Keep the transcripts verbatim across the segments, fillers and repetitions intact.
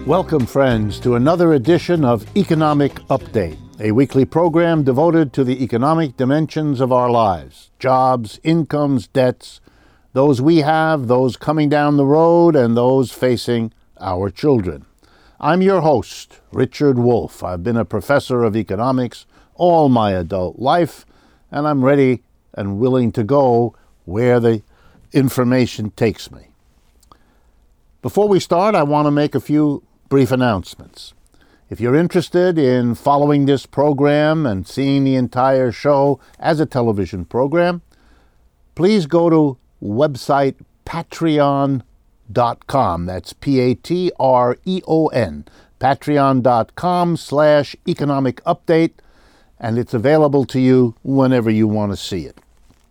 Welcome, friends, to another edition of Economic Update, a weekly program devoted to the economic dimensions of our lives: jobs, incomes, debts, those we have, those coming down the road, and those facing our children. I'm your host, Richard Wolff. I've been a professor of economics all my adult life, and I'm ready and willing to go where the information takes me. Before we start, I want to make a few brief announcements. If you're interested in following this program and seeing the entire show as a television program, please go to website patreon dot com. That's P A T R E O N, patreon dot com slash economic update, and it's available to you whenever you want to see it.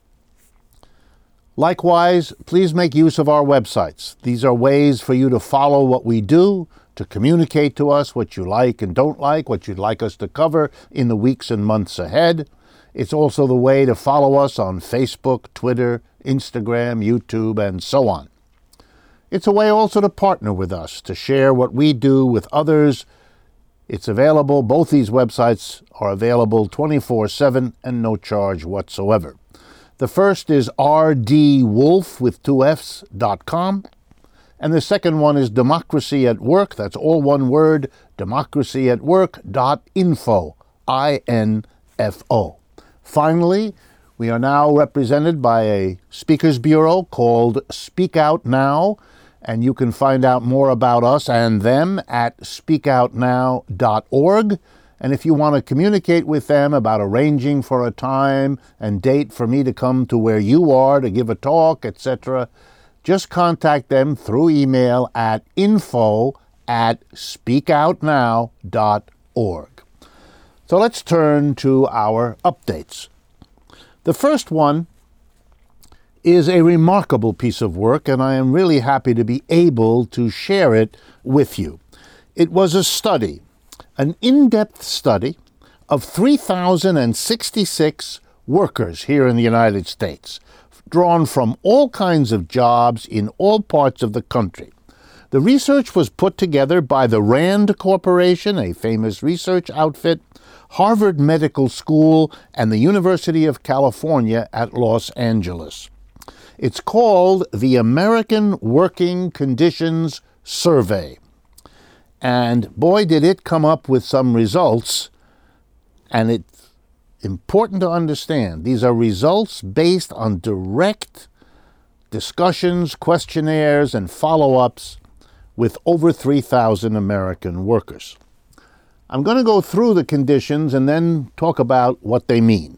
Likewise, please make use of our websites. These are ways for you to follow what we do, to communicate to us what you like and don't like, what you'd like us to cover in the weeks and months ahead. It's also the way to follow us on Facebook, Twitter, Instagram, YouTube, and so on. It's a way also to partner with us, to share what we do with others. It's available, both these websites are available twenty-four seven and no charge whatsoever. The first is r d wolff with two F's dot com, and the second one is Democracy at Work. That's all one word, democracy at work dot info, I N F O. Finally, we are now represented by a speakers bureau called Speak Out Now, and you can find out more about us and them at speak out now dot org. And if you want to communicate with them about arranging for a time and date for me to come to where you are to give a talk, et cetera, just contact them through email at info at speak out now dot org. So let's turn to our updates. The first one is a remarkable piece of work, and I am really happy to be able to share it with you. It was a study, an in-depth study of three thousand sixty-six workers here in the United States, drawn from all kinds of jobs in all parts of the country. The research was put together by the RAND Corporation, a famous research outfit, Harvard Medical School, and the University of California at Los Angeles. It's called the American Working Conditions Survey. And boy, did it come up with some results, and it's important to understand. These are results based on direct discussions, questionnaires, and follow-ups with over three thousand American workers. I'm going to go through the conditions and then talk about what they mean.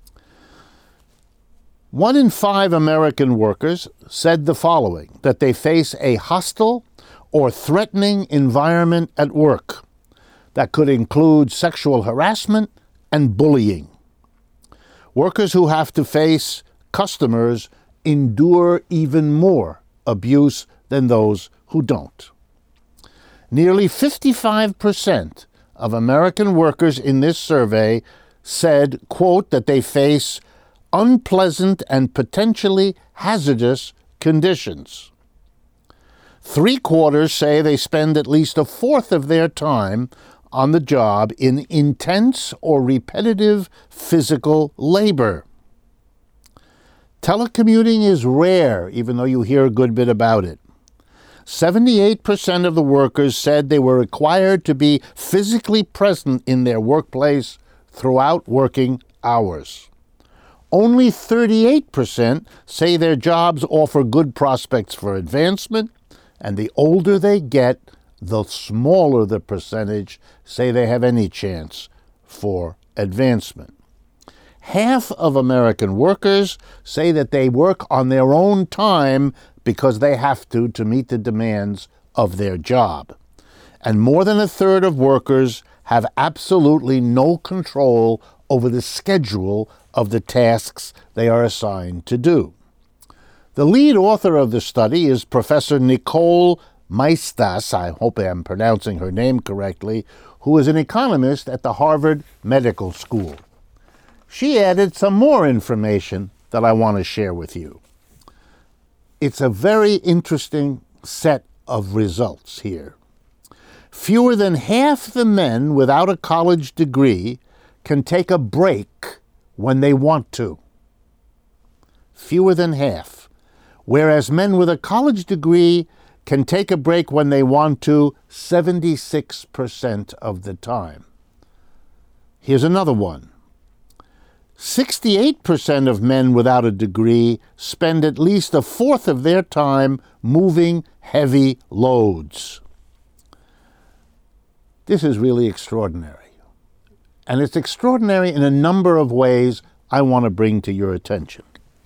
One in five American workers said the following, that they face a hostile or threatening environment at work that could include sexual harassment and bullying. Workers who have to face customers endure even more abuse than those who don't. Nearly fifty-five percent of American workers in this survey said, quote, that they face unpleasant and potentially hazardous conditions. Three quarters say they spend at least a fourth of their time on the job in intense or repetitive physical labor. Telecommuting is rare, even though you hear a good bit about it. seventy-eight percent of the workers said they were required to be physically present in their workplace throughout working hours. Only thirty-eight percent say their jobs offer good prospects for advancement, and the older they get, the smaller the percentage say they have any chance for advancement. Half of American workers say that they work on their own time because they have to to meet the demands of their job. And more than a third of workers have absolutely no control over the schedule of the tasks they are assigned to do. The lead author of the study is Professor Nicole Maestas, I hope I'm pronouncing her name correctly, who is an economist at the Harvard Medical School. She added some more information that I want to share with you. It's a very interesting set of results here. fewer than half the men without a college degree can take a break when they want to. Fewer than half. Whereas men with a college degree can take a break when they want to seventy-six percent of the time. Here's another one. sixty-eight percent of men without a degree spend at least a fourth of their time moving heavy loads. This is really extraordinary. And it's extraordinary in a number of ways I want to bring to your attention.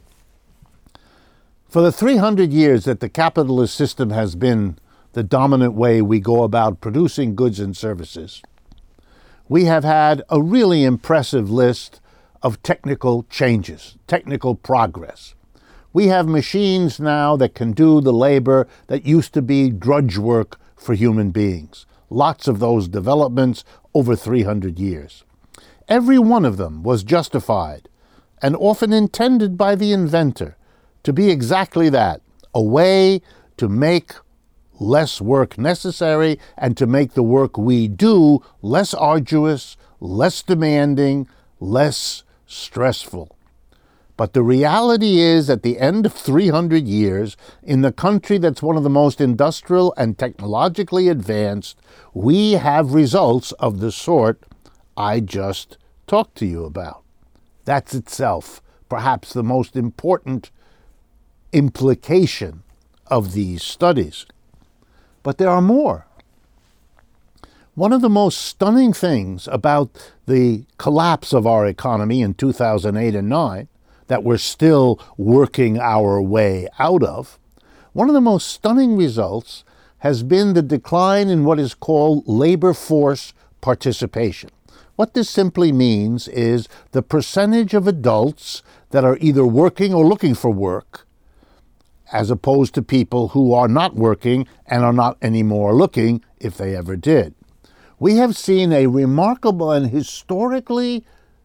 For the three hundred years that the capitalist system has been the dominant way we go about producing goods and services, we have had a really impressive list of technical changes, technical progress. We have machines now that can do the labor that used to be drudge work for human beings. Lots of those developments over three hundred years. Every one of them was justified and often intended by the inventor to be exactly that, a way to make less work necessary and to make the work we do less arduous, less demanding, less stressful. But the reality is, at the end of three hundred years, in the country that's one of the most industrial and technologically advanced, we have results of the sort I just talked to you about. That's itself perhaps the most important implication of these studies. But there are more. One of the most stunning things about the collapse of our economy in two thousand eight and nine, that we're still working our way out of, one of the most stunning results has been the decline in what is called labor force participation. What this simply means is the percentage of adults that are either working or looking for work, as opposed to people who are not working and are not anymore looking, if they ever did. We have seen a remarkable and historically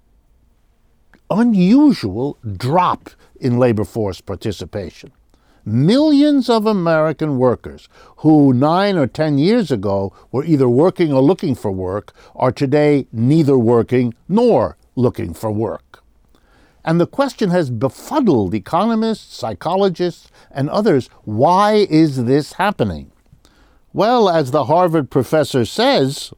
unusual drop in labor force participation. Millions of American workers who nine or ten years ago were either working or looking for work are today neither working nor looking for work. And the question has befuddled economists, psychologists, and others. Why is this happening? Well, as the Harvard professor says,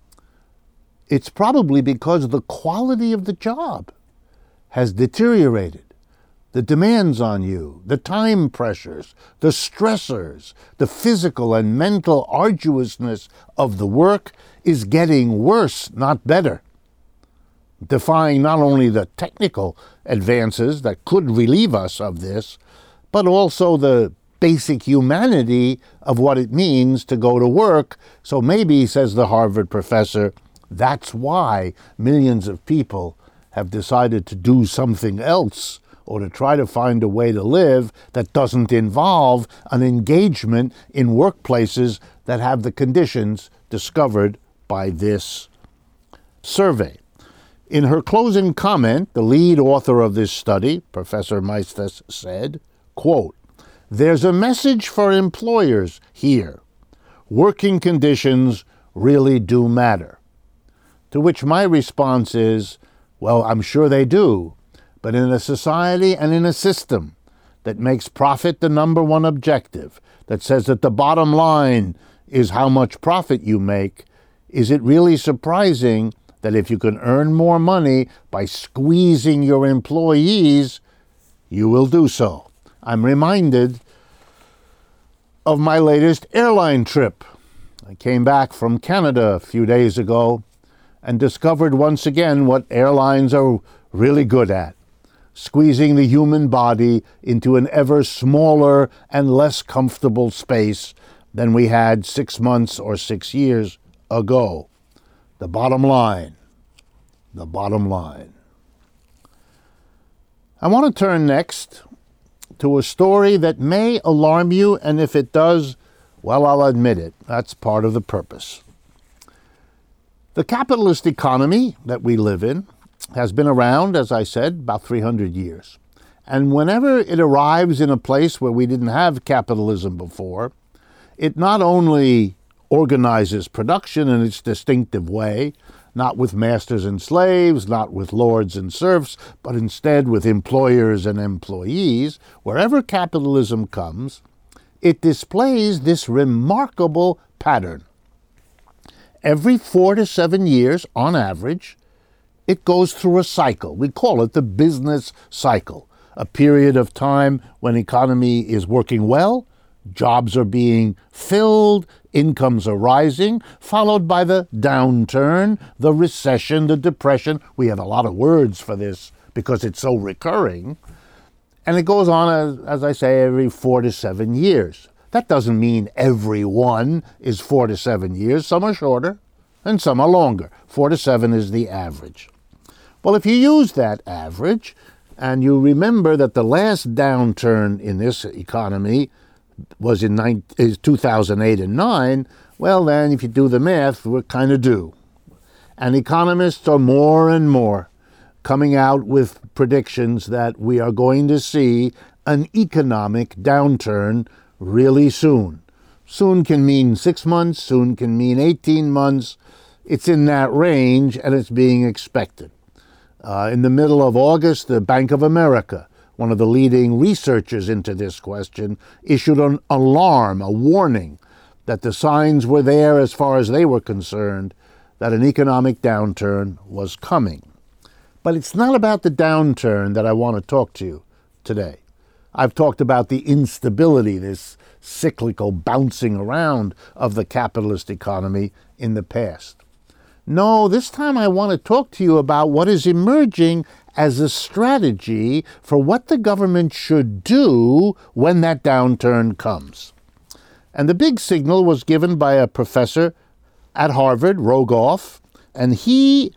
it's probably because the quality of the job has deteriorated. The demands on you, the time pressures, the stressors, the physical and mental arduousness of the work is getting worse, not better. Defying not only the technical advances that could relieve us of this, but also the basic humanity of what it means to go to work. So maybe, says the Harvard professor, that's why millions of people have decided to do something else or to try to find a way to live that doesn't involve an engagement in workplaces that have the conditions discovered by this survey. In her closing comment, the lead author of this study, Professor Maestas, said, quote, "There's a message for employers here. Working conditions really do matter." To which my response is, well, I'm sure they do, but in a society and in a system that makes profit the number one objective, that says that the bottom line is how much profit you make, is it really surprising that if you can earn more money by squeezing your employees, you will do so? I'm reminded of my latest airline trip. I came back from Canada a few days ago and discovered once again what airlines are really good at: squeezing the human body into an ever smaller and less comfortable space than we had six months or six years ago. The bottom line, the bottom line. I want to turn next to a story that may alarm you, and if it does, well, I'll admit it. That's part of the purpose. The capitalist economy that we live in has been around, as I said, about three hundred years. And whenever it arrives in a place where we didn't have capitalism before, it not only organizes production in its distinctive way, not with masters and slaves, not with lords and serfs, but instead with employers and employees, wherever capitalism comes, it displays this remarkable pattern. Every four to seven years, on average, it goes through a cycle. We call it the business cycle, a period of time when the economy is working well, jobs are being filled, incomes are rising, followed by the downturn, the recession, the depression. We have a lot of words for this because it's so recurring. And it goes on, as, as I say, every four to seven years. That doesn't mean every one is four to seven years. Some are shorter and some are longer. Four to seven is the average. Well, if you use that average and you remember that the last downturn in this economy was in two thousand eight and nine, well then, if you do the math, we're kind of due. And economists are more and more coming out with predictions that we are going to see an economic downturn really soon. Soon can mean six months, soon can mean eighteen months. It's in that range, and it's being expected. Uh, in the middle of August, the Bank of America, one of the leading researchers into this question, issued an alarm, a warning, that the signs were there as far as they were concerned, that an economic downturn was coming. But it's not about the downturn that I want to talk to you today. I've talked about the instability, this cyclical bouncing around of the capitalist economy in the past. No, this time I want to talk to you about what is emerging as a strategy for what the government should do when that downturn comes. And the big signal was given by a professor at Harvard, Rogoff, and he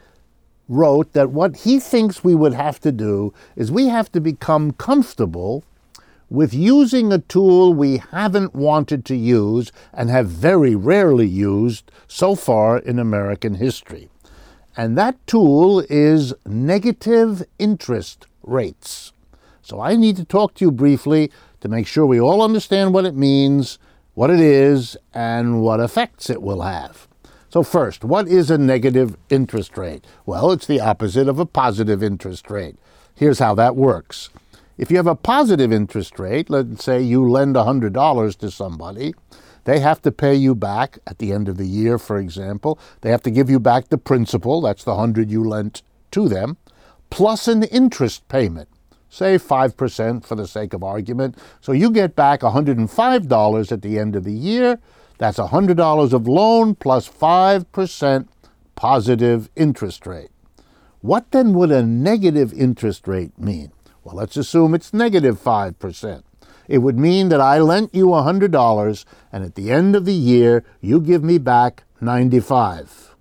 wrote that what he thinks we would have to do is we have to become comfortable with using a tool we haven't wanted to use and have very rarely used so far in American history. And that tool is negative interest rates. So I need to talk to you briefly to make sure we all understand what it means, what it is, and what effects it will have. So first, what is a negative interest rate? Well, it's the opposite of a positive interest rate. Here's how that works. If you have a positive interest rate, let's say you lend one hundred dollars to somebody, they have to pay you back at the end of the year, for example. They have to give you back the principal, that's the one hundred dollars you lent to them, plus an interest payment, say five percent for the sake of argument. So you get back one hundred five dollars at the end of the year. That's one hundred dollars of loan plus five percent positive interest rate. What then would a negative interest rate mean? Well, let's assume it's negative five percent. It would mean that I lent you one hundred dollars, and at the end of the year, you give me back ninety-five dollars.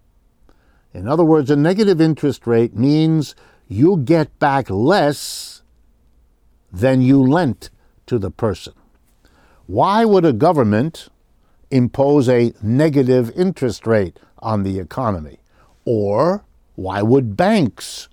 In other words, a negative interest rate means you get back less than you lent to the person. Why would a government impose a negative interest rate on the economy? Or why would banks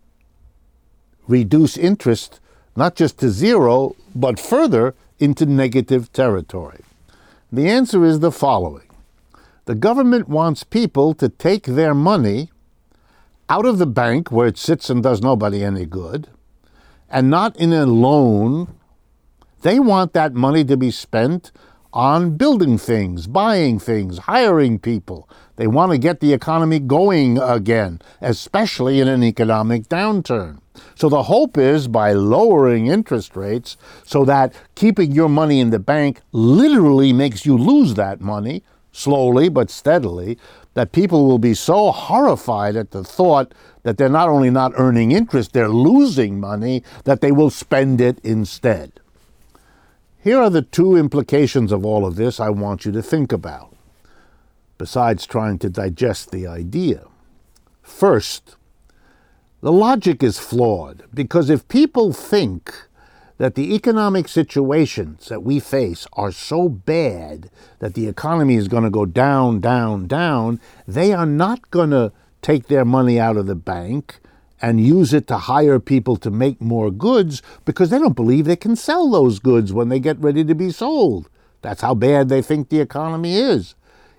reduce interest not just to zero, but further into negative territory? The answer is the following. The government wants people to take their money out of the bank where it sits and does nobody any good, and not in a loan. They want that money to be spent on building things, buying things, hiring people. They want to get the economy going again, especially in an economic downturn. So the hope is by lowering interest rates so that keeping your money in the bank literally makes you lose that money, slowly but steadily, that people will be so horrified at the thought that they're not only not earning interest, they're losing money, that they will spend it instead. Here are the two implications of all of this I want you to think about, besides trying to digest the idea. First, the logic is flawed, because if people think that the economic situations that we face are so bad that the economy is going to go down, down, down, they are not going to take their money out of the bank and use it to hire people to make more goods, because they don't believe they can sell those goods when they get ready to be sold. That's how bad they think the economy is.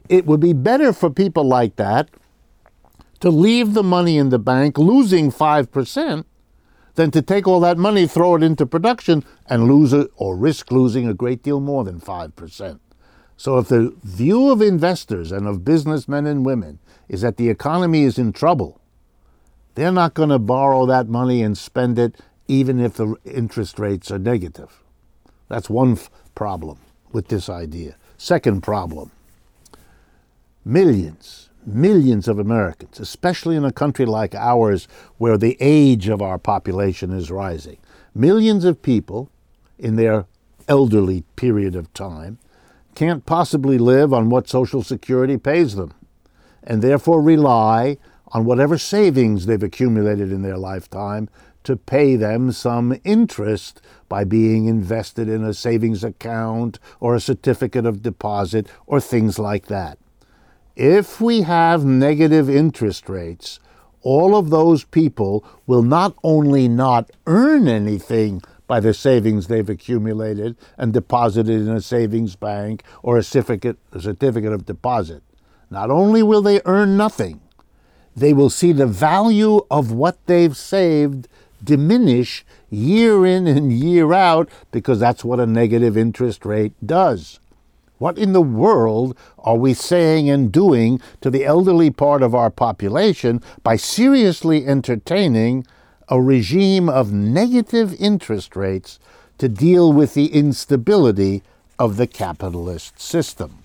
It would be better for people like that to leave the money in the bank losing five percent than to take all that money, throw it into production, and lose it or risk losing a great deal more than five percent. So if the view of investors and of businessmen and women is that the economy is in trouble, they're not going to borrow that money and spend it even if the interest rates are negative. That's one f- problem with this idea. Second problem, millions, millions of Americans, especially in a country like ours where the age of our population is rising, millions of people in their elderly period of time can't possibly live on what Social Security pays them, and therefore rely on whatever savings they've accumulated in their lifetime to pay them some interest by being invested in a savings account or a certificate of deposit or things like that. If we have negative interest rates, all of those people will not only not earn anything by the savings they've accumulated and deposited in a savings bank or a certificate, a certificate of deposit. Not only will they earn nothing, they will see the value of what they've saved diminish year in and year out, because that's what a negative interest rate does. What in the world are we saying and doing to the elderly part of our population by seriously entertaining a regime of negative interest rates to deal with the instability of the capitalist system?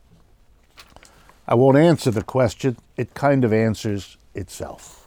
I won't answer the question. It kind of answers itself.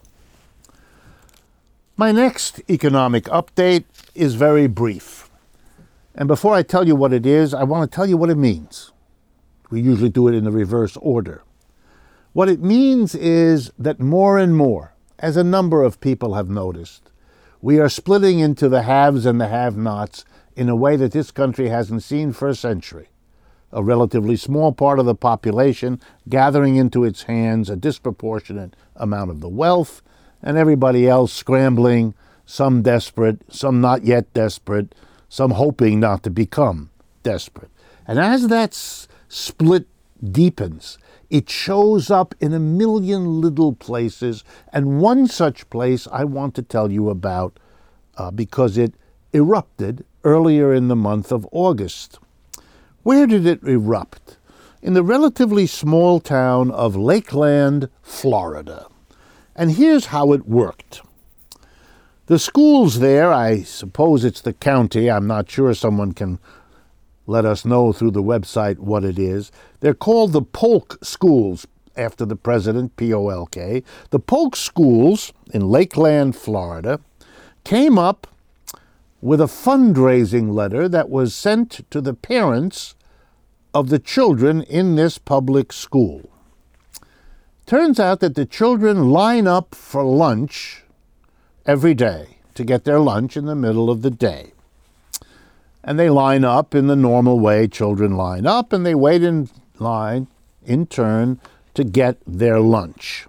My next economic update is very brief. And before I tell you what it is, I want to tell you what it means. We usually do it in the reverse order. What it means is that more and more, as a number of people have noticed, we are splitting into the haves and the have-nots in a way that this country hasn't seen for a century. A relatively small part of the population gathering into its hands a disproportionate amount of the wealth, and everybody else scrambling, some desperate, some not yet desperate, some hoping not to become desperate. And as that s- split deepens, it shows up in a million little places, and one such place I want to tell you about uh, because it erupted earlier in the month of August. Where did it erupt? In the relatively small town of Lakeland, Florida. And here's how it worked. The schools there, I suppose it's the county, I'm not sure, someone can let us know through the website what it is. They're called the Polk Schools, after the president, P O L K. The Polk Schools in Lakeland, Florida, came up with a fundraising letter that was sent to the parents of the children in this public school. Turns out that the children line up for lunch every day to get their lunch in the middle of the day. And they line up in the normal way children line up, and they wait in line in turn to get their lunch.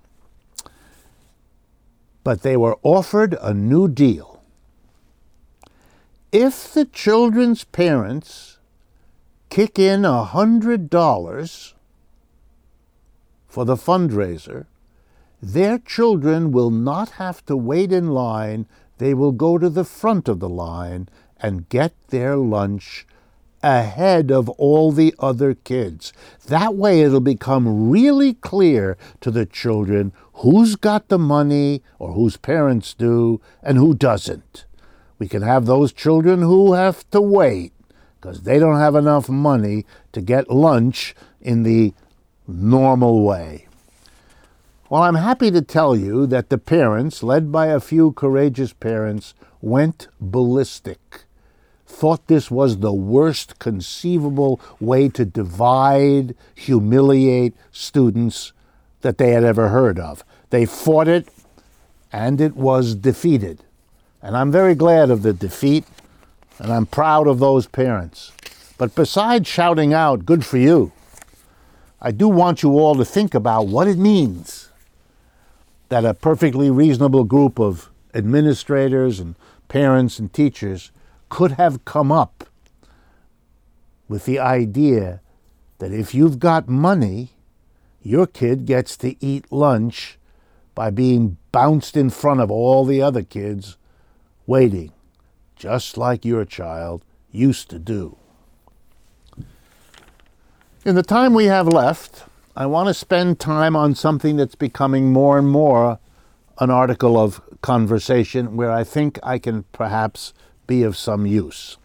But they were offered a new deal. If the children's parents kick in a hundred dollars for the fundraiser, their children will not have to wait in line. They will go to the front of the line and get their lunch ahead of all the other kids. That way it'll become really clear to the children who's got the money, or whose parents do, and who doesn't. We can have those children who have to wait because they don't have enough money to get lunch in the normal way. Well, I'm happy to tell you that the parents, led by a few courageous parents, went ballistic. Thought this was the worst conceivable way to divide, humiliate students that they had ever heard of. They fought it, and it was defeated. And I'm very glad of the defeat, and I'm proud of those parents. But besides shouting out, "Good for you," I do want you all to think about what it means that a perfectly reasonable group of administrators and parents and teachers could have come up with the idea that if you've got money, your kid gets to eat lunch by being bounced in front of all the other kids waiting, just like your child used to do. In the time we have left, I want to spend time on something that's becoming more and more an article of conversation where I think I can perhaps be of some use.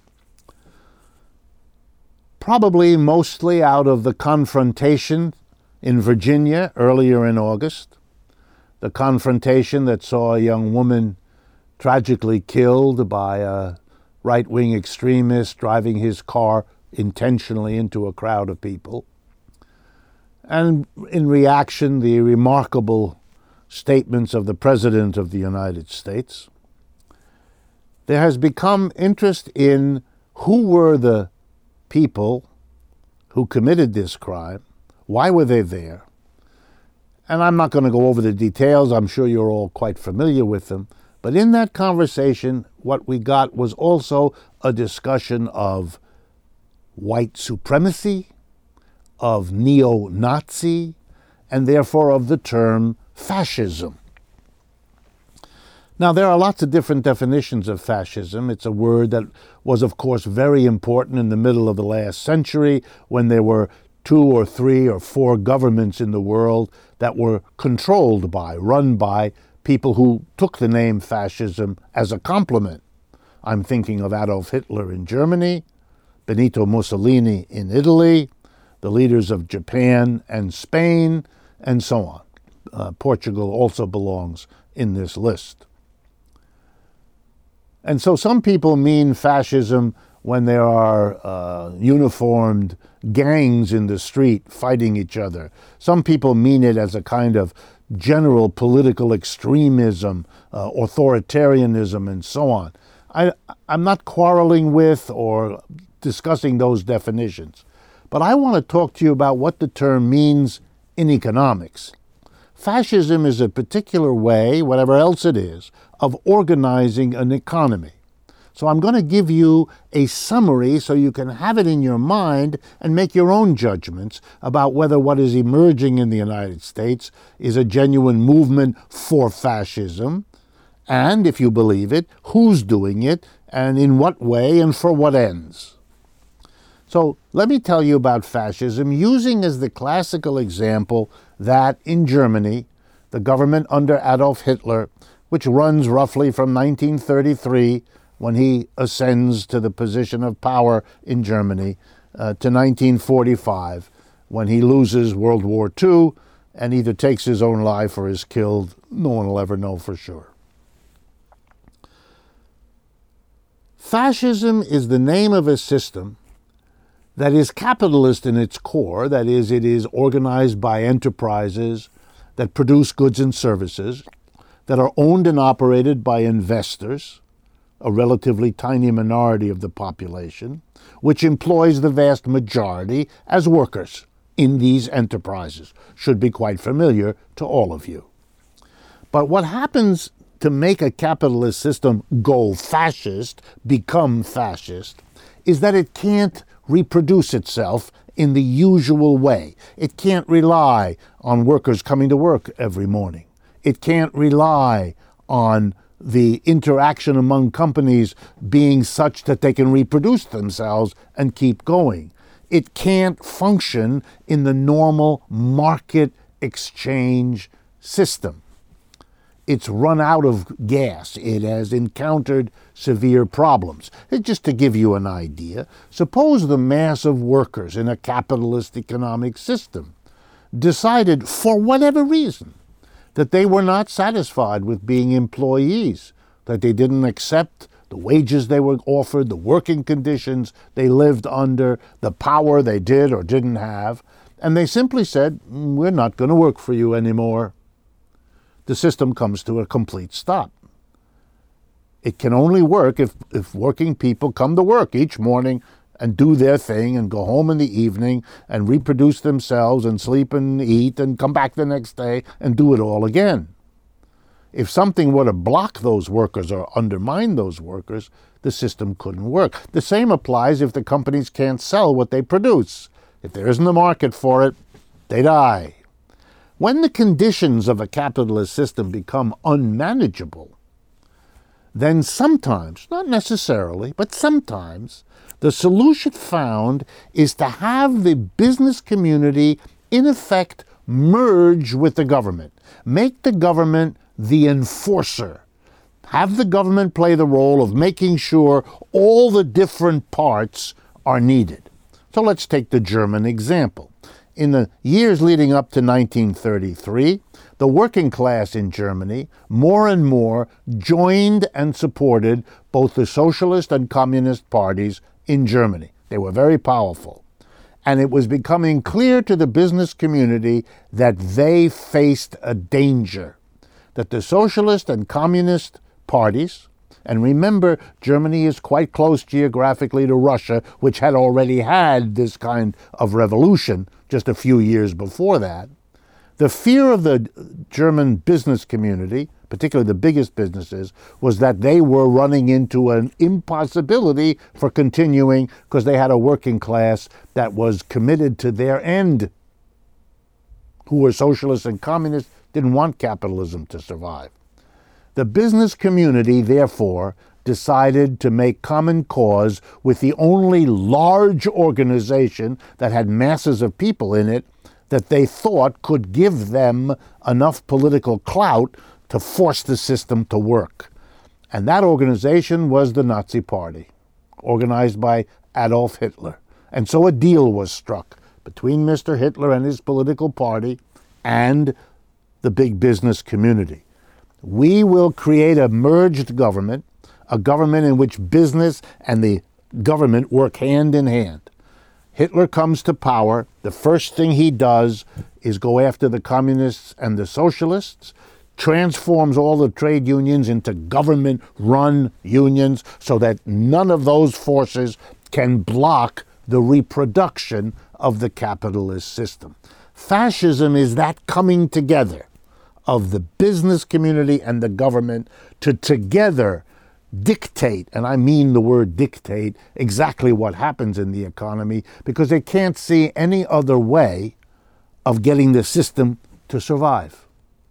Probably mostly out of the confrontation in Virginia earlier in August, the confrontation that saw a young woman tragically killed by a right-wing extremist driving his car intentionally into a crowd of people. And in reaction, the remarkable statements of the President of the United States. There has become interest in who were the people who committed this crime, why were they there? And I'm not going to go over the details, I'm sure you're all quite familiar with them, but in that conversation, what we got was also a discussion of white supremacy, of neo-Nazi, and therefore of the term fascism. Now, there are lots of different definitions of fascism. It's a word that was, of course, very important in the middle of the last century when there were two or three or four governments in the world that were controlled by, run by people who took the name fascism as a compliment. I'm thinking of Adolf Hitler in Germany, Benito Mussolini in Italy, the leaders of Japan and Spain, and so on. Uh, Portugal also belongs in this list. And so some people mean fascism when there are uh, uniformed gangs in the street fighting each other. Some people mean it as a kind of general political extremism, uh, authoritarianism, and so on. I, I'm not quarreling with or discussing those definitions, but I want to talk to you about what the term means in economics. Fascism is a particular way, whatever else it is, of organizing an economy. So I'm going to give you a summary so you can have it in your mind and make your own judgments about whether what is emerging in the United States is a genuine movement for fascism, and, if you believe it, who's doing it, and in what way, and for what ends. So let me tell you about fascism, using as the classical example that in Germany, the government under Adolf Hitler, which runs roughly from nineteen thirty-three, when he ascends to the position of power in Germany, uh, to nineteen forty-five, when he loses World War Two and either takes his own life or is killed. No one will ever know for sure. Fascism is the name of a system that is capitalist in its core, that is, it is organized by enterprises that produce goods and services that are owned and operated by investors, a relatively tiny minority of the population, which employs the vast majority as workers in these enterprises. Should be quite familiar to all of you. But what happens to make a capitalist system go fascist, become fascist, is that it can't reproduce itself in the usual way. It can't rely on workers coming to work every morning. It can't rely on the interaction among companies being such that they can reproduce themselves and keep going. It can't function in the normal market exchange system. It's run out of gas. It has encountered severe problems. And just to give you an idea, suppose the mass of workers in a capitalist economic system decided, for whatever reason, that they were not satisfied with being employees, that they didn't accept the wages they were offered, the working conditions they lived under, the power they did or didn't have, and they simply said, we're not going to work for you anymore. The system comes to a complete stop. It can only work if, if working people come to work each morning and do their thing and go home in the evening and reproduce themselves and sleep and eat and come back the next day and do it all again. If something were to block those workers or undermine those workers, the system couldn't work. The same applies if the companies can't sell what they produce. If there isn't a market for it, they die. When the conditions of a capitalist system become unmanageable, then sometimes, not necessarily, but sometimes, the solution found is to have the business community, in effect, merge with the government. Make the government the enforcer. Have the government play the role of making sure all the different parts are needed. So let's take the German example. In the years leading up to nineteen thirty-three, the working class in Germany more and more joined and supported both the socialist and communist parties in Germany. They were very powerful. And it was becoming clear to the business community that they faced a danger, that the socialist and communist parties, and remember, Germany is quite close geographically to Russia, which had already had this kind of revolution just a few years before that. The fear of the German business community, particularly the biggest businesses, was that they were running into an impossibility for continuing because they had a working class that was committed to their end, who were socialists and communists, didn't want capitalism to survive. The business community, therefore, decided to make common cause with the only large organization that had masses of people in it that they thought could give them enough political clout to force the system to work. And that organization was the Nazi Party, organized by Adolf Hitler. And so a deal was struck between Mister Hitler and his political party and the big business community. We will create a merged government, a government in which business and the government work hand in hand. Hitler comes to power. The first thing he does is go after the communists and the socialists, transforms all the trade unions into government-run unions so that none of those forces can block the reproduction of the capitalist system. Fascism is that coming together of the business community and the government to together dictate, and I mean the word dictate, exactly what happens in the economy, because they can't see any other way of getting the system to survive.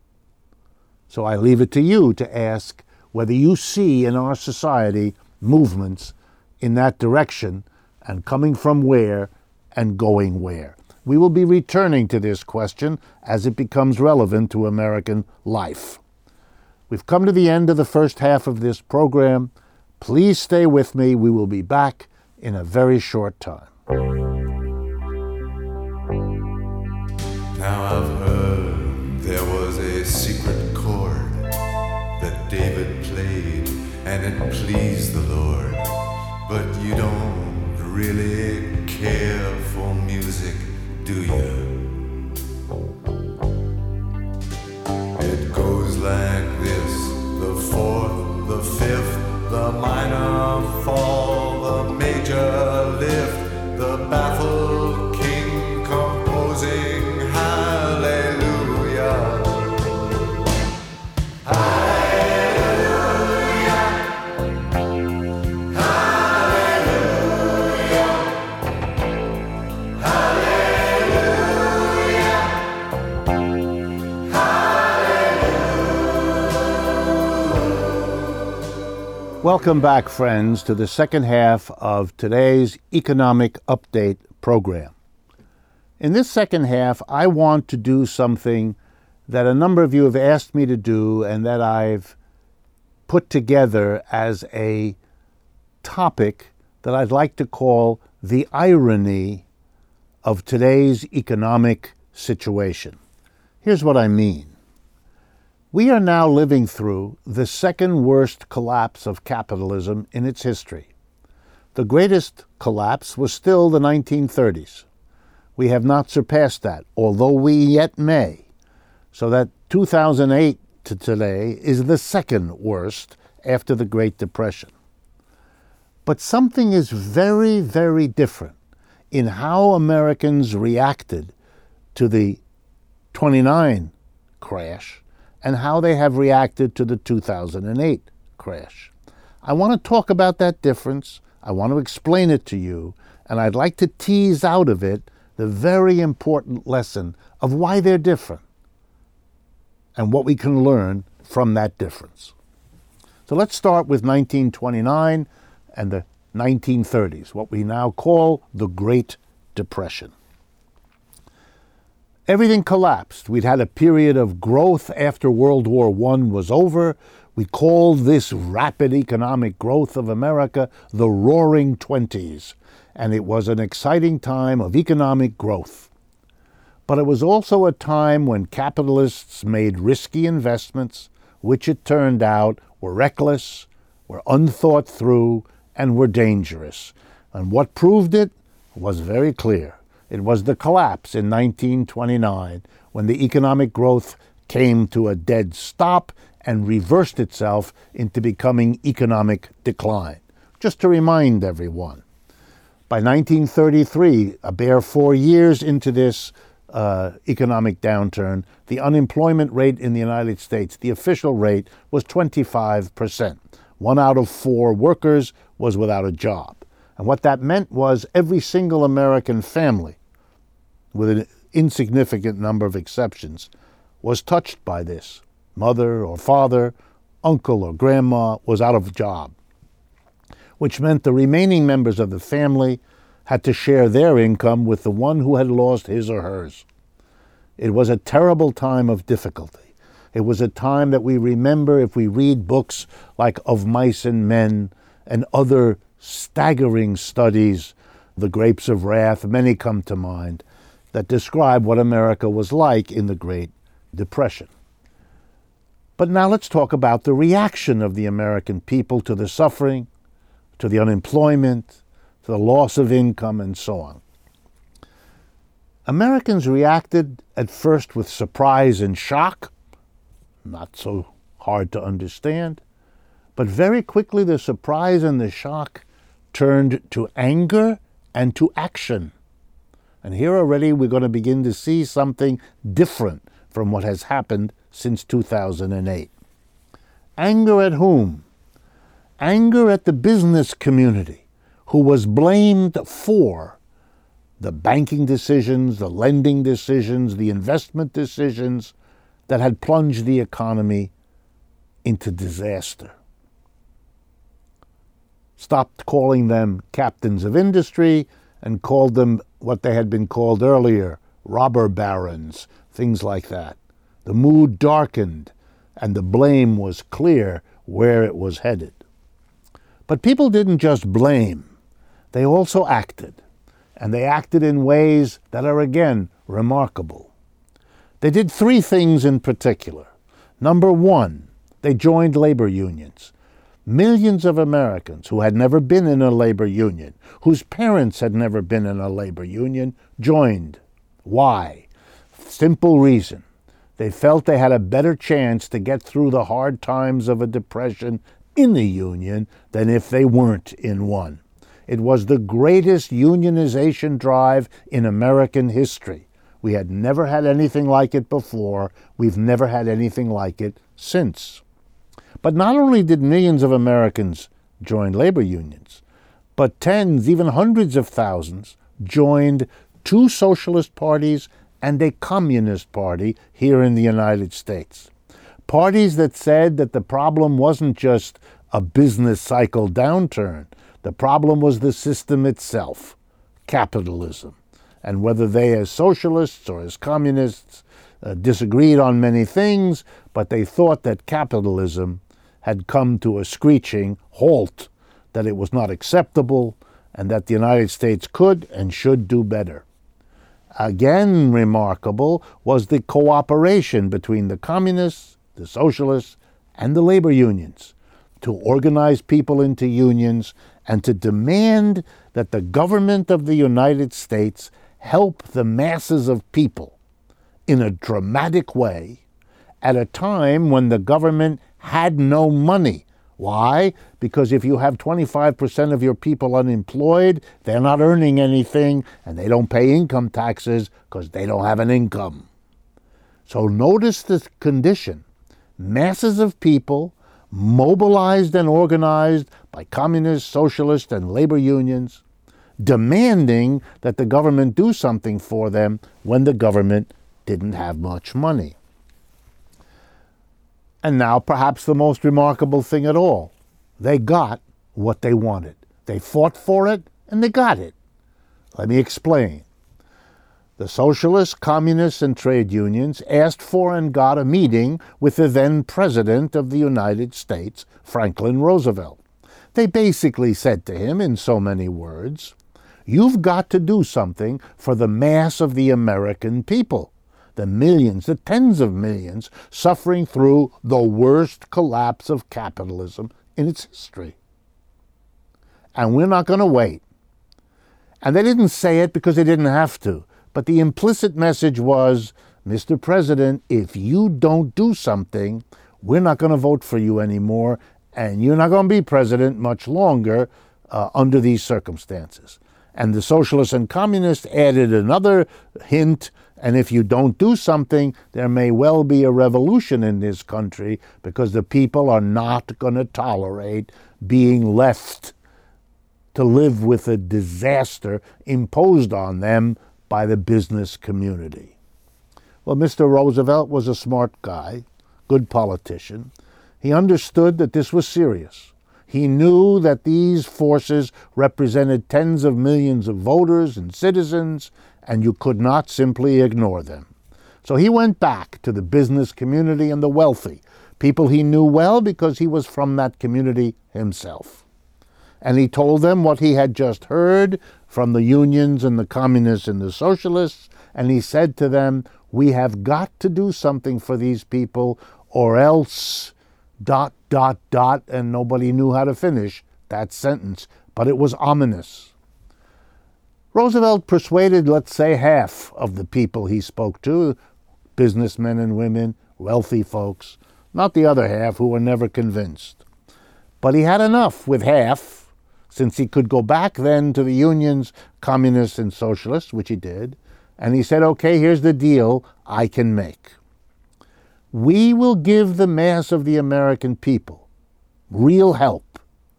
So I leave it to you to ask whether you see in our society movements in that direction, and coming from where and going where. We will be returning to this question as it becomes relevant to American life. We've come to the end of the first half of this program. Please stay with me. We will be back in a very short time. Now I've heard there was a secret chord that David played and it pleased the Lord. But you don't really care for music, do you? It goes like this: the fourth, the fifth, the minor fall, the major lift, the baffled king composing hallelujah. Welcome back, friends, to the second half of today's Economic Update program. In this second half, I want to do something that a number of you have asked me to do and that I've put together as a topic that I'd like to call the irony of today's economic situation. Here's what I mean. We are now living through the second worst collapse of capitalism in its history. The greatest collapse was still the nineteen thirties. We have not surpassed that, although we yet may. So that two thousand eight to today is the second worst after the Great Depression. But something is very, very different in how Americans reacted to the twenty-nine crash and how they have reacted to the two thousand eight crash. I want to talk about that difference. I want to explain it to you, and I'd like to tease out of it the very important lesson of why they're different. and what we can learn from that difference. So let's start with nineteen twenty-nine and the nineteen thirties, what we now call the Great Depression. Everything collapsed. We'd had a period of growth after World War One was over. We called this rapid economic growth of America the Roaring Twenties, and it was an exciting time of economic growth. But it was also a time when capitalists made risky investments, which it turned out were reckless, were unthought through, and were dangerous. And what proved it was very clear. It was the collapse in nineteen twenty-nine, when the economic growth came to a dead stop and reversed itself into becoming economic decline. Just to remind everyone, by nineteen thirty-three, a bare four years into this uh, economic downturn, the unemployment rate in the United States, the official rate, was twenty-five percent. One out of four workers was without a job. And what that meant was every single American family, with an insignificant number of exceptions, was touched by this. Mother or father, uncle or grandma was out of a job, which meant the remaining members of the family had to share their income with the one who had lost his or hers. It was a terrible time of difficulty. It was a time that we remember if we read books like Of Mice and Men and other staggering studies, The Grapes of Wrath, many come to mind, that describe what America was like in the Great Depression. But now let's talk about the reaction of the American people to the suffering, to the unemployment, to the loss of income, and so on. Americans reacted at first with surprise and shock, not so hard to understand, but very quickly the surprise and the shock turned to anger and to action. And here already we're going to begin to see something different from what has happened since two thousand eight. Anger at whom? Anger at the business community, who was blamed for the banking decisions, the lending decisions, the investment decisions that had plunged the economy into disaster. Stopped calling them captains of industry and called them what they had been called earlier, robber barons, things like that. The mood darkened, and the blame was clear where it was headed. But people didn't just blame, they also acted, and they acted in ways that are again remarkable. They did three things in particular. Number one, they joined labor unions. Millions of Americans who had never been in a labor union, whose parents had never been in a labor union, joined. Why? Simple reason. They felt they had a better chance to get through the hard times of a depression in the union than if they weren't in one. It was the greatest unionization drive in American history. We had never had anything like it before. We've never had anything like it since. But not only did millions of Americans join labor unions, but tens, even hundreds of thousands, joined two socialist parties and a communist party here in the United States. Parties that said that the problem wasn't just a business cycle downturn. The problem was the system itself, capitalism. And whether they as socialists or as communists uh, disagreed on many things, but they thought that capitalism had come to a screeching halt, that it was not acceptable, and that the United States could and should do better. Again remarkable was the cooperation between the communists, the socialists, and the labor unions to organize people into unions and to demand that the government of the United States help the masses of people in a dramatic way at a time when the government had no money. Why? Because if you have twenty-five percent of your people unemployed, they're not earning anything, and they don't pay income taxes because they don't have an income. So notice the condition. Masses of people, mobilized and organized by communists, socialists, and labor unions, demanding that the government do something for them when the government didn't have much money. And now perhaps the most remarkable thing at all. They got what they wanted. They fought for it and they got it. Let me explain. The socialists, communists, and trade unions asked for and got a meeting with the then President of the United States, Franklin Roosevelt. They basically said to him in so many words, "You've got to do something for the mass of the American people, the millions, the tens of millions suffering through the worst collapse of capitalism in its history. And we're not going to wait." And they didn't say it because they didn't have to. But the implicit message was, Mister President, if you don't do something, we're not going to vote for you anymore, and you're not going to be president much longer uh, under these circumstances. And the socialists and communists added another hint, and if you don't do something, there may well be a revolution in this country because the people are not going to tolerate being left to live with a disaster imposed on them by the business community. Well, Mister Roosevelt was a smart guy, good politician. He understood that this was serious. He knew that these forces represented tens of millions of voters and citizens, and you could not simply ignore them. So he went back to the business community and the wealthy, people he knew well because he was from that community himself. And he told them what he had just heard from the unions and the communists and the socialists, and he said to them, we have got to do something for these people or else dot, dot, dot, and nobody knew how to finish that sentence, but it was ominous. Roosevelt persuaded, let's say, half of the people he spoke to, businessmen and women, wealthy folks, not the other half who were never convinced. But he had enough with half, since he could go back then to the unions, communists and socialists, which he did, and he said, okay, here's the deal I can make. We will give the mass of the American people real help,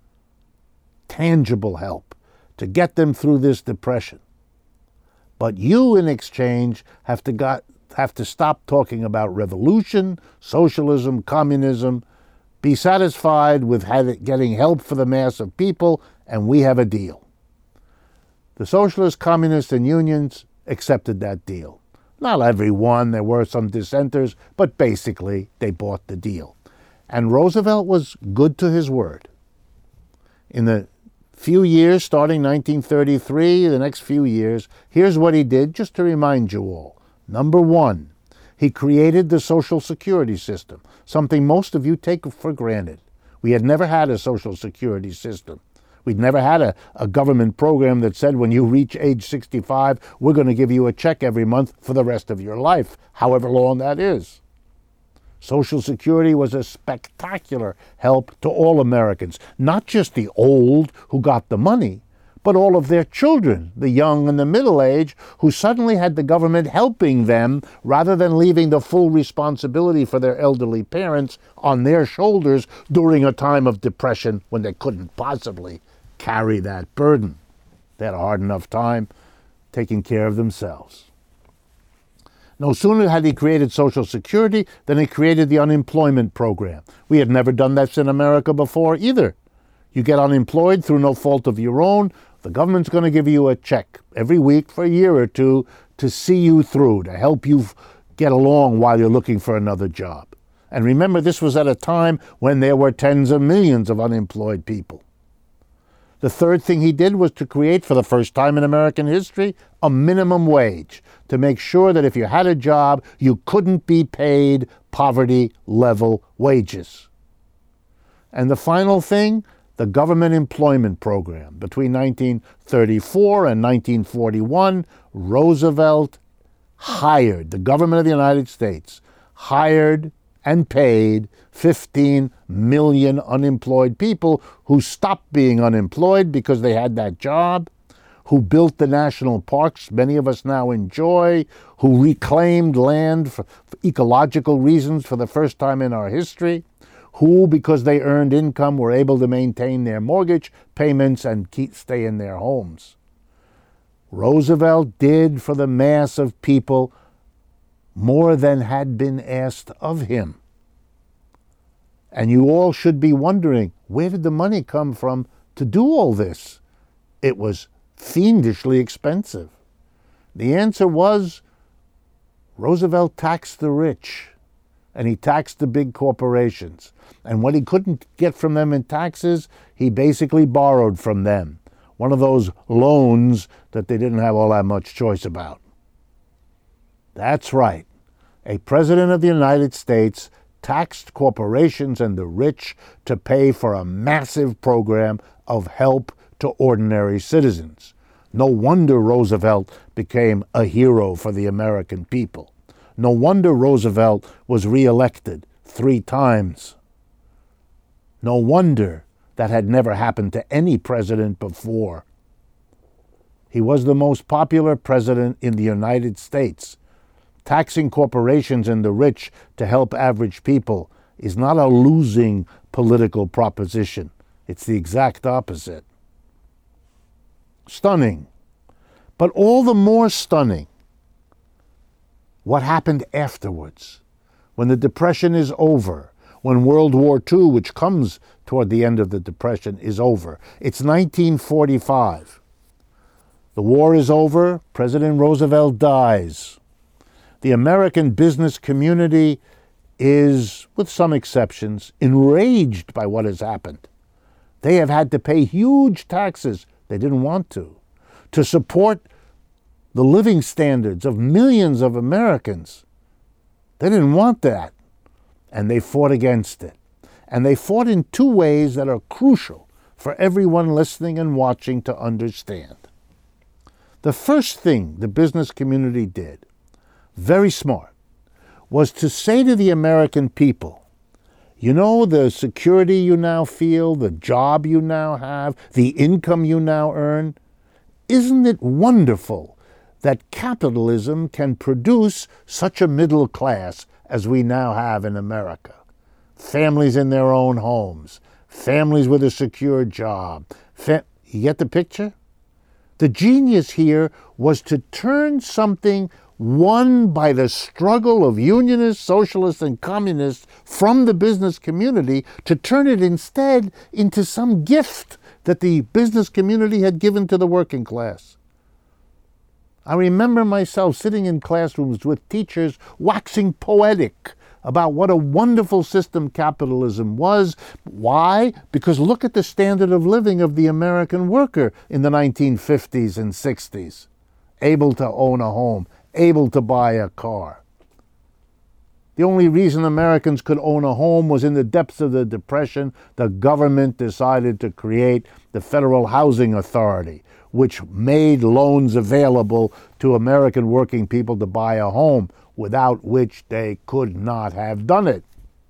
tangible help, to get them through this depression. But you, in exchange, have to, got, have to stop talking about revolution, socialism, communism. Be satisfied with getting help for the mass of people, and we have a deal. The socialists, communists, and unions accepted that deal. Not everyone, there were some dissenters, but basically they bought the deal. And Roosevelt was good to his word. In the few years, starting nineteen thirty-three, the next few years, here's what he did, just to remind you all. Number one, he created the Social Security system, something most of you take for granted. We had never had a Social Security system. We'd never had a, a government program that said when you reach age sixty-five, we're going to give you a check every month for the rest of your life, however long that is. Social Security was a spectacular help to all Americans, not just the old who got the money, but all of their children, the young and the middle-aged, who suddenly had the government helping them rather than leaving the full responsibility for their elderly parents on their shoulders during a time of depression when they couldn't possibly carry that burden. They had a hard enough time taking care of themselves. No sooner had he created Social Security than he created the unemployment program. We had never done that in America before either. You get unemployed through no fault of your own, the government's going to give you a check every week for a year or two to see you through, to help you get along while you're looking for another job. And remember, this was at a time when there were tens of millions of unemployed people. The third thing he did was to create, for the first time in American history, a minimum wage to make sure that if you had a job, you couldn't be paid poverty-level wages. And the final thing, the government employment program. Between nineteen thirty-four and nineteen forty-one, Roosevelt hired, the government of the United States, hired and paid fifteen million unemployed people who stopped being unemployed because they had that job, who built the national parks many of us now enjoy, who reclaimed land for, for ecological reasons for the first time in our history, who, because they earned income, were able to maintain their mortgage payments and keep, stay in their homes. Roosevelt did for the mass of people more than had been asked of him. And you all should be wondering, where did the money come from to do all this? It was fiendishly expensive. The answer was Roosevelt taxed the rich, and he taxed the big corporations. And what he couldn't get from them in taxes, he basically borrowed from them. One of those loans that they didn't have all that much choice about. That's right. A president of the United States taxed corporations and the rich to pay for a massive program of help to ordinary citizens. No wonder Roosevelt became a hero for the American people. No wonder Roosevelt was reelected three times. No wonder that had never happened to any president before. He was the most popular president in the United States. Taxing corporations and the rich to help average people is not a losing political proposition. It's the exact opposite. Stunning. But all the more stunning, what happened afterwards, when the Depression is over, when World War Two, which comes toward the end of the Depression, is over. It's nineteen forty-five. The war is over. President Roosevelt dies. The American business community is, with some exceptions, enraged by what has happened. They have had to pay huge taxes, they didn't want to, to support the living standards of millions of Americans. They didn't want that, and they fought against it. And they fought in two ways that are crucial for everyone listening and watching to understand. The first thing the business community did, very smart, was to say to the American people, you know, the security you now feel, the job you now have, the income you now earn, isn't it wonderful that capitalism can produce such a middle class as we now have in America? Families in their own homes, families with a secure job. Fa- you get the picture? The genius here was to turn something won by the struggle of unionists, socialists, and communists from the business community, to turn it instead into some gift that the business community had given to the working class. I remember myself sitting in classrooms with teachers waxing poetic about what a wonderful system capitalism was. Why? Because look at the standard of living of the American worker in the nineteen fifties and sixties. Able to own a home, able to buy a car. The only reason Americans could own a home was in the depths of the Depression. The government decided to create the Federal Housing Authority, which made loans available to American working people to buy a home, without which they could not have done it.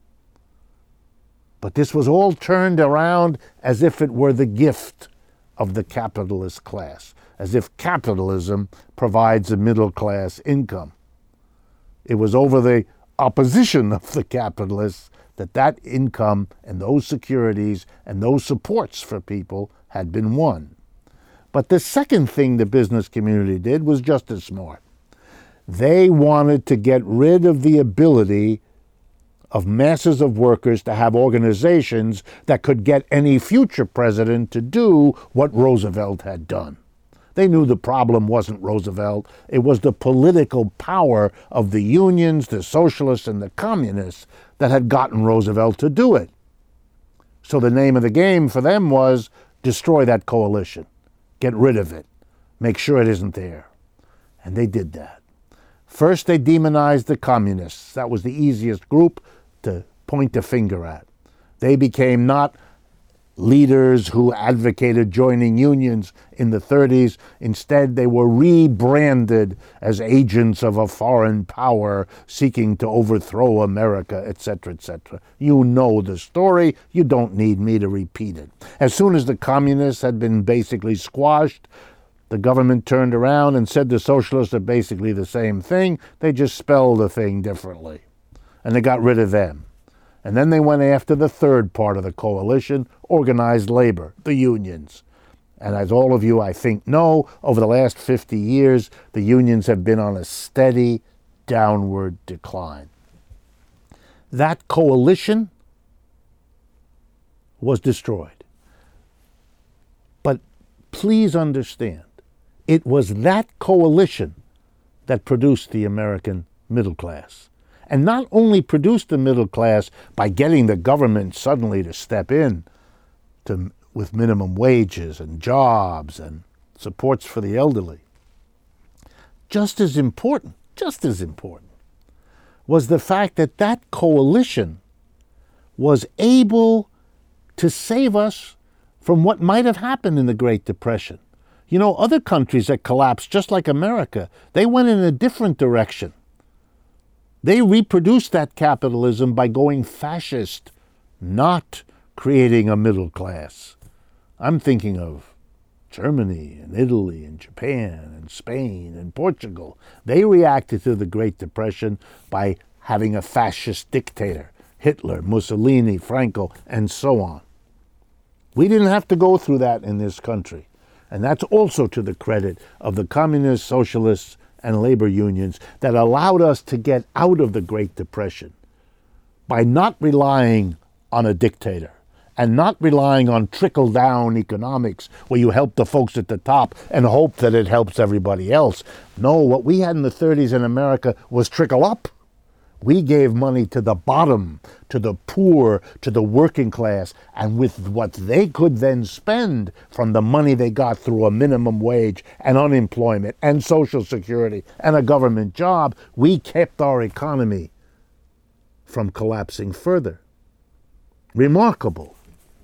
But this was all turned around as if it were the gift of the capitalist class, as if capitalism provides a middle class income. It was over the opposition of the capitalists that that income and those securities and those supports for people had been won. But the second thing the business community did was just as smart. They wanted to get rid of the ability of masses of workers to have organizations that could get any future president to do what Roosevelt had done. They knew the problem wasn't Roosevelt. It was the political power of the unions, the socialists, and the communists that had gotten Roosevelt to do it. So the name of the game for them was destroy that coalition. Get rid of it. Make sure it isn't there. And they did that. First, they demonized the communists. That was the easiest group to point the finger at. They became not leaders who advocated joining unions in the thirties. Instead, they were rebranded as agents of a foreign power seeking to overthrow America, et cetera, et cetera. You know the story. You don't need me to repeat it. As soon as the communists had been basically squashed, the government turned around and said the socialists are basically the same thing. They just spelled the thing differently. And they got rid of them. And then they went after the third part of the coalition, organized labor, the unions. And as all of you, I think, know, over the last fifty years, the unions have been on a steady downward decline. That coalition was destroyed. But please understand, it was that coalition that produced the American middle class. And not only produced the middle class by getting the government suddenly to step in to, with minimum wages and jobs and supports for the elderly. Just as important, just as important, was the fact that that coalition was able to save us from what might have happened in the Great Depression. You know, other countries that collapsed, just like America, they went in a different direction. They reproduced that capitalism by going fascist, not creating a middle class. I'm thinking of Germany and Italy and Japan and Spain and Portugal. They reacted to the Great Depression by having a fascist dictator, Hitler, Mussolini, Franco, and so on. We didn't have to go through that in this country. And that's also to the credit of the communists, socialists, and labor unions that allowed us to get out of the Great Depression by not relying on a dictator and not relying on trickle-down economics where you help the folks at the top and hope that it helps everybody else. No, what we had in the thirties in America was trickle-up. We gave money to the bottom, to the poor, to the working class, and with what they could then spend from the money they got through a minimum wage and unemployment and Social Security and a government job, we kept our economy from collapsing further. Remarkable.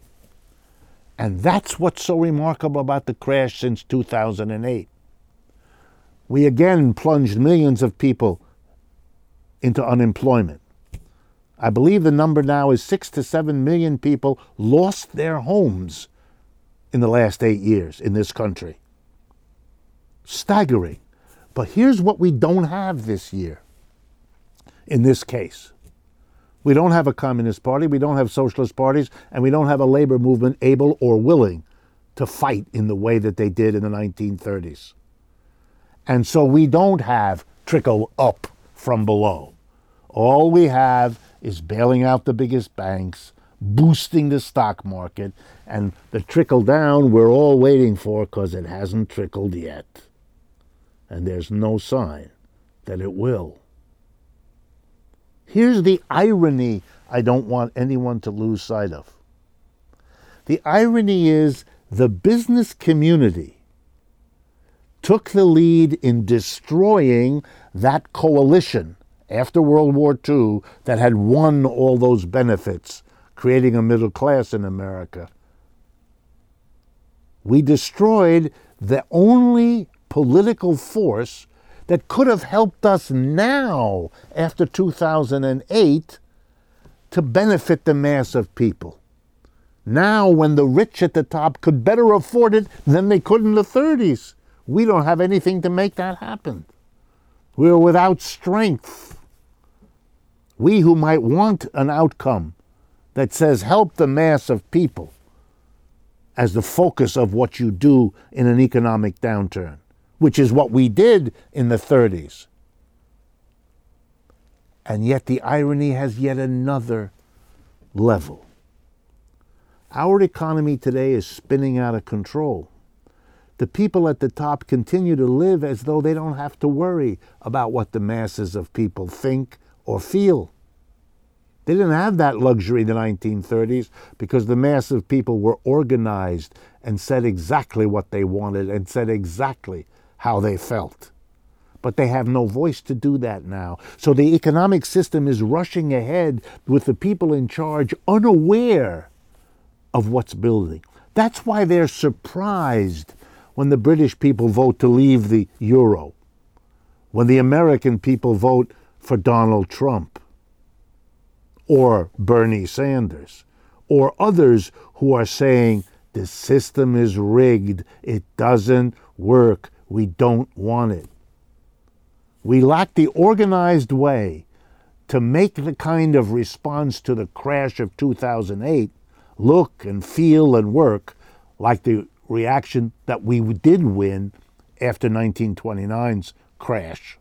And that's what's so remarkable about the crash since two thousand eight. We again plunged millions of people into unemployment. I believe the number now is six to seven million people lost their homes in the last eight years in this country. Staggering. But here's what we don't have this year in this case. We don't have a communist party, we don't have socialist parties, and we don't have a labor movement able or willing to fight in the way that they did in the nineteen thirties. And so we don't have trickle up from below. All we have is bailing out the biggest banks, boosting the stock market, and the trickle down we're all waiting for because it hasn't trickled yet. And there's no sign that it will. Here's the irony I don't want anyone to lose sight of. The irony is the business community took the lead in destroying that coalition after World War Two that had won all those benefits, creating a middle class in America. We destroyed the only political force that could have helped us now, after two thousand eight, to benefit the mass of people. Now, when the rich at the top could better afford it than they could in the thirties, we don't have anything to make that happen. We're without strength. We who might want an outcome that says help the mass of people as the focus of what you do in an economic downturn, which is what we did in the thirties. And yet the irony has yet another level. Our economy today is spinning out of control. The people at the top continue to live as though they don't have to worry about what the masses of people think or feel. They didn't have that luxury in the nineteen thirties because the mass of people were organized and said exactly what they wanted and said exactly how they felt. But they have no voice to do that now. So the economic system is rushing ahead with the people in charge unaware of what's building. That's why they're surprised when the British people vote to leave the euro, when the American people vote for Donald Trump, or Bernie Sanders, or others who are saying, the system is rigged, it doesn't work, we don't want it. We lack the organized way to make the kind of response to the crash of two thousand eight look and feel and work like the reaction that we did win after nineteen twenty-nine's crash.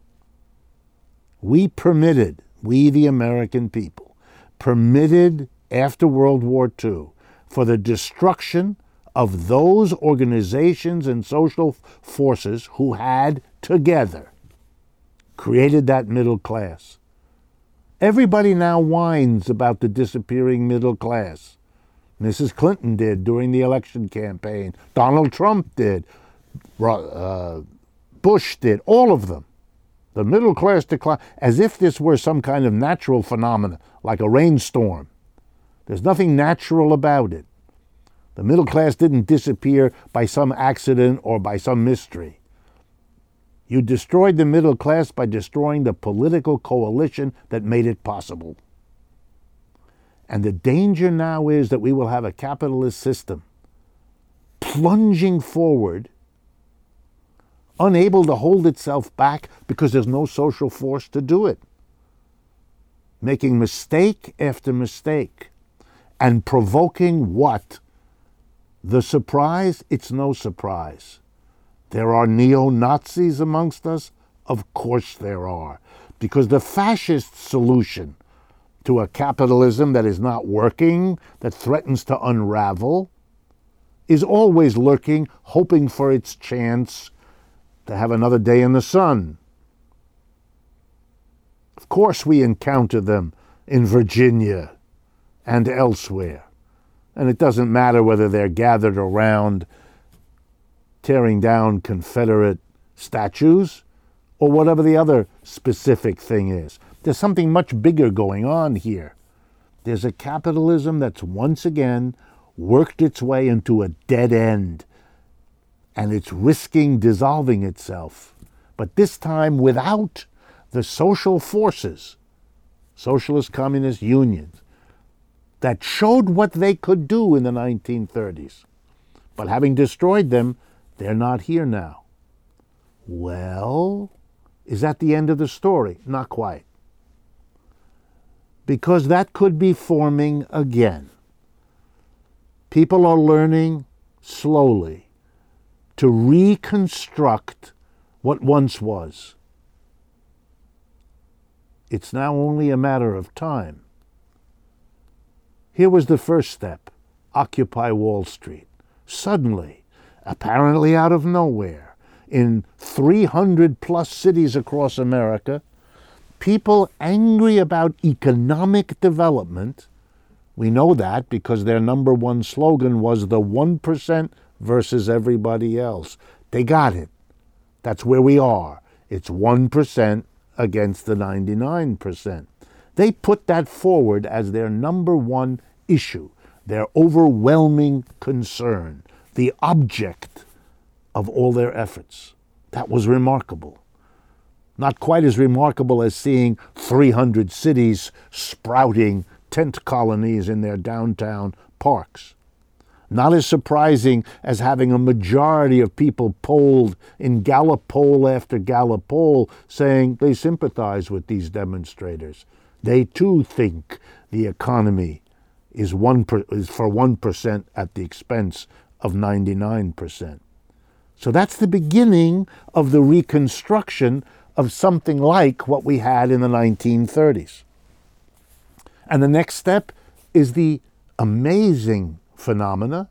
We permitted, we the American people, permitted after World War Two, for the destruction of those organizations and social forces who had together created that middle class. Everybody now whines about the disappearing middle class. Missus Clinton did during the election campaign. Donald Trump did. Uh, Bush did. All of them. The middle class decline, as if this were some kind of natural phenomenon, like a rainstorm. There's nothing natural about it. The middle class didn't disappear by some accident or by some mystery. You destroyed the middle class by destroying the political coalition that made it possible. And the danger now is that we will have a capitalist system plunging forward, unable to hold itself back because there's no social force to do it, making mistake after mistake, and provoking what? The surprise? It's no surprise. There are neo-Nazis amongst us? Of course there are. Because the fascist solution to a capitalism that is not working, that threatens to unravel, is always lurking, hoping for its chance to have another day in the sun. Of course we encounter them in Virginia and elsewhere. And it doesn't matter whether they're gathered around tearing down Confederate statues or whatever the other specific thing is. There's something much bigger going on here. There's a capitalism that's once again worked its way into a dead end, and it's risking dissolving itself. But this time without the social forces, socialist communist unions, that showed what they could do in the nineteen thirties. But having destroyed them, they're not here now. Well, is that the end of the story? Not quite. Because that could be forming again. People are learning slowly to reconstruct what once was. It's now only a matter of time. Here was the first step, Occupy Wall Street. Suddenly, apparently out of nowhere, in three hundred plus cities across America, people angry about economic development, we know that because their number one slogan was the one percent versus everybody else. They got it. That's where we are. It's one percent against the ninety-nine percent. They put that forward as their number one issue, their overwhelming concern, the object of all their efforts. That was remarkable. Not quite as remarkable as seeing three hundred cities sprouting tent colonies in their downtown parks. Not as surprising as having a majority of people polled in Gallup poll after Gallup poll saying they sympathize with these demonstrators. They too think the economy is one per, is for one percent at the expense of ninety-nine percent. So that's the beginning of the reconstruction of something like what we had in the nineteen thirties. And the next step is the amazing phenomena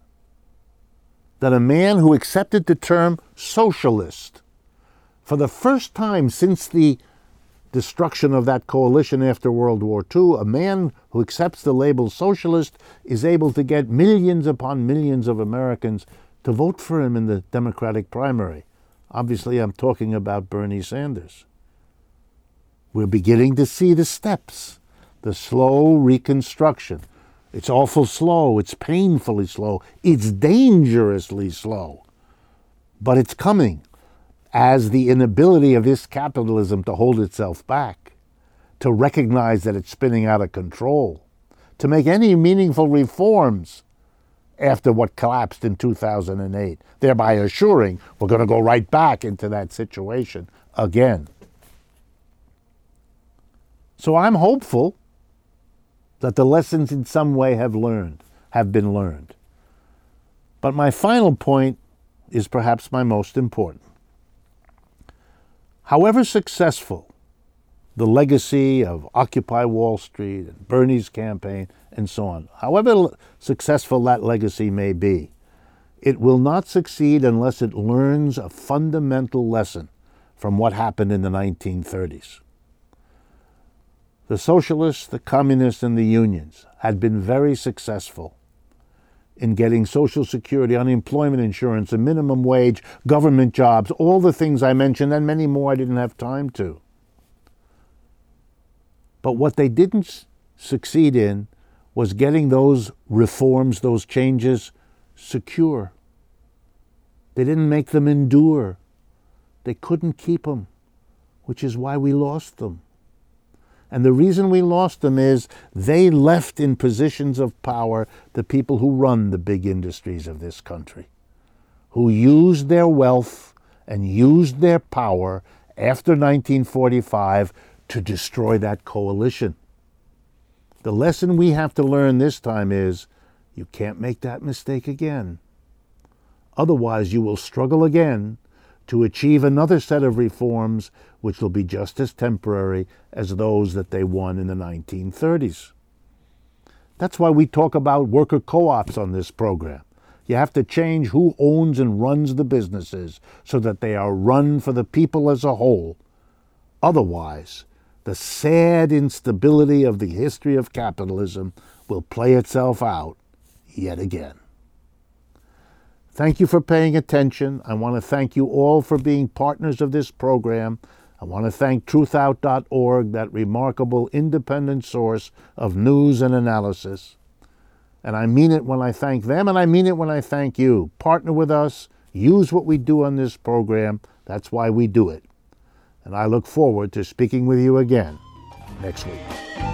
that a man who accepted the term socialist for the first time since the destruction of that coalition after World War Two, a man who accepts the label socialist is able to get millions upon millions of Americans to vote for him in the Democratic primary. Obviously, I'm talking about Bernie Sanders. We're beginning to see the steps, the slow reconstruction. It's awful slow. It's painfully slow. It's dangerously slow. But it's coming as the inability of this capitalism to hold itself back, to recognize that it's spinning out of control, to make any meaningful reforms after what collapsed in two thousand eight, thereby assuring we're going to go right back into that situation again. So I'm hopeful that the lessons in some way have learned, have been learned. But my final point is perhaps my most important. However successful the legacy of Occupy Wall Street and Bernie's campaign and so on. However successful that legacy may be, it will not succeed unless it learns a fundamental lesson from what happened in the nineteen thirties. The socialists, the communists, and the unions had been very successful in getting Social Security, unemployment insurance, a minimum wage, government jobs, all the things I mentioned, and many more I didn't have time to. But what they didn't succeed in was getting those reforms, those changes, secure. They didn't make them endure. They couldn't keep them, which is why we lost them. And the reason we lost them is they left in positions of power the people who run the big industries of this country, who used their wealth and used their power after nineteen forty-five to destroy that coalition. The lesson we have to learn this time is you can't make that mistake again. Otherwise, you will struggle again to achieve another set of reforms which will be just as temporary as those that they won in the nineteen thirties. That's why we talk about worker co-ops on this program. You have to change who owns and runs the businesses so that they are run for the people as a whole. Otherwise, the sad instability of the history of capitalism will play itself out yet again. Thank you for paying attention. I want to thank you all for being partners of this program. I want to thank truth out dot org, that remarkable independent source of news and analysis. And I mean it when I thank them, and I mean it when I thank you. Partner with us. Use what we do on this program. That's why we do it. And I look forward to speaking with you again next week.